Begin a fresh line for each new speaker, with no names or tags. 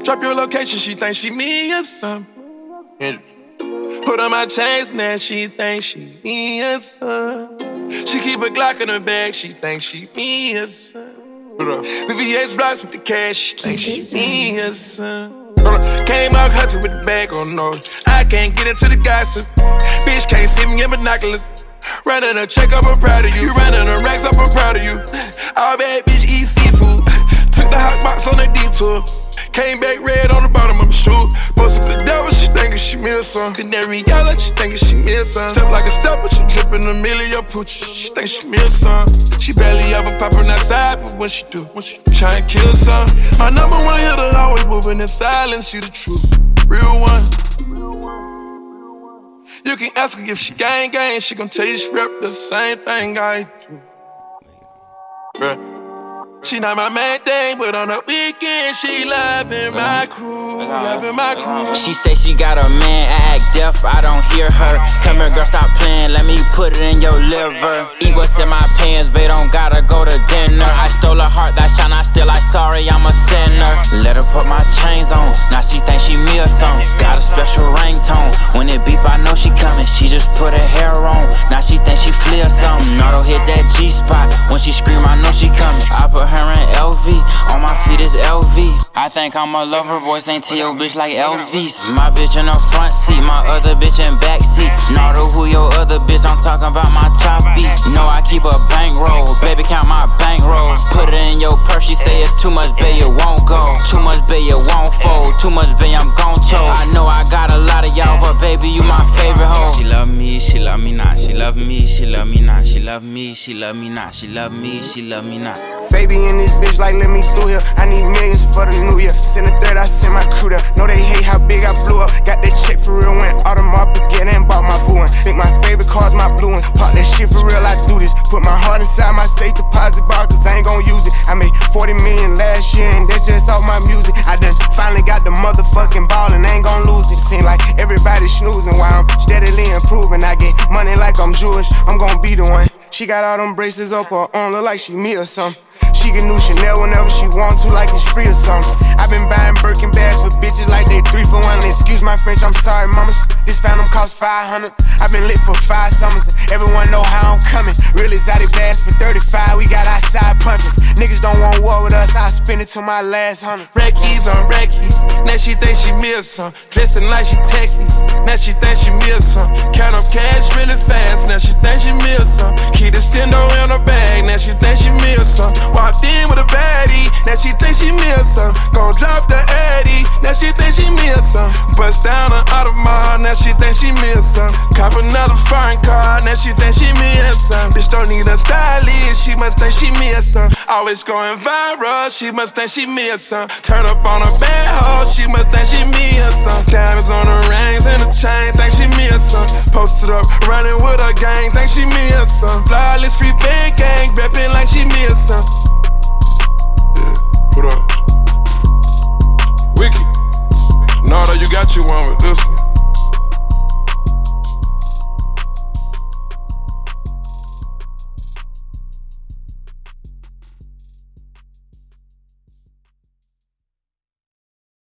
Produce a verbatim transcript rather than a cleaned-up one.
Drop your location, she think she me or something. Put on my chains, now she think she me or something. She keep a Glock in her bag, she think she me or something. V V S blocks with the cash, she think she me or something. Came out hustling with the bag on nose. I can't get into the gossip. Bitch can't see me in binoculars. Running a check up, I'm proud of you. You running a racks up, I'm proud of you. All bad bitch eat seafood. Took the hot box on the detour. Came back red on the bottom of my shoe. Posted the devil, she thinkin' she me or something. Canary yellow, she thinkin' she me or something. Step like a stepper, she drippin' a million pooch. She think she me or something. She barely ever poppin' outside, but when she do, when she try and kill something. My number one hitter always moving in silence, she the truth, real one. You can ask her if she gang gang, she gon' tell you she rep the same thing I do. Bruh. She not my main thing, but on the weekend she loving my crew, loving my crew.
She say she got a man, I act deaf, I don't hear her. Come here girl, stop playing, let me put it in your liver. Eat what's in my pants, babe, don't gotta go to dinner. I stole her heart, that shine, I still like sorry, I'm a sinner. Let her put my chains on, now she think she me or something. Got a special ringtone, when it beep I know she coming. She just put her hair on, now she think she flee or something. Nardo hit that G-spot, when she scream I know she coming. I put her in L V, on my feet is L V. I think I'm a lover boy, ain't to your bitch like L V's. My bitch in the front seat, my other bitch in back seat. Nardo, who your other bitch? I'm talking about my choppy. No, I keep a bankroll, baby count my bankroll. Put it in your purse, she say it's too much, babe, it won't go. Too much, babe, it won't fold. Too much, babe, I'm gon' choke. I know I got a lot of y'all, but baby, you my favorite hoe. She love me, she love me not. She love me, she love me not. She love me, she love me not. She love me, she love me not.
Baby in this bitch like let me through here. I need millions for the new year. Send a third, I send my crew there. Know they hate how big I blew up. Got that check for real, went Audemars Piguet and bought my boo one. Think my favorite car's my blue one. Pop that shit for real, I do this. Put my heart inside my safe deposit box, cause I ain't gon' use it. I made forty million last year and that's just off my music. I done finally got the motherfucking ball and I ain't gon' lose it. Seem like everybody snoozing while I'm steadily improving. I get money like I'm Jewish, I'm gon' be the one. She got all them braces up her arm, look like she me or something. She get new Chanel whenever she want to, like it's free or something. I been buying Birkin bags for bitches like they three for one. Excuse my French, I'm sorry, mamas. This phantom cost five hundred. I been lit for five summers. Everyone know how I'm coming. Real exotic bags for thirty-five. We got outside pumping. Niggas don't want war with us. I spend it till my last hundred.
Reckies on Reckies. Now she think she me or something. Dressing like she techie. Now she think she me or something. Count up cash really fast. Now she think she me or something. Keep the stendo in her bag. Now she think she me or something. Walked in with a baddie. Now she think she me or something. Gon' drop the Addy. Now she think she me or something. Bust down an Audemars. Now she think she me or something. Cop another foreign car. Now she think she me or something. Bitch don't need a stylist. She must think she me or something. Always going viral. She must think she me or something. Turn up on a bad hoe. She must think she me or something. Diamonds on the rings and the chain. Think she me or something. Posted up running with a gang. Think she me or something. Flawless free band.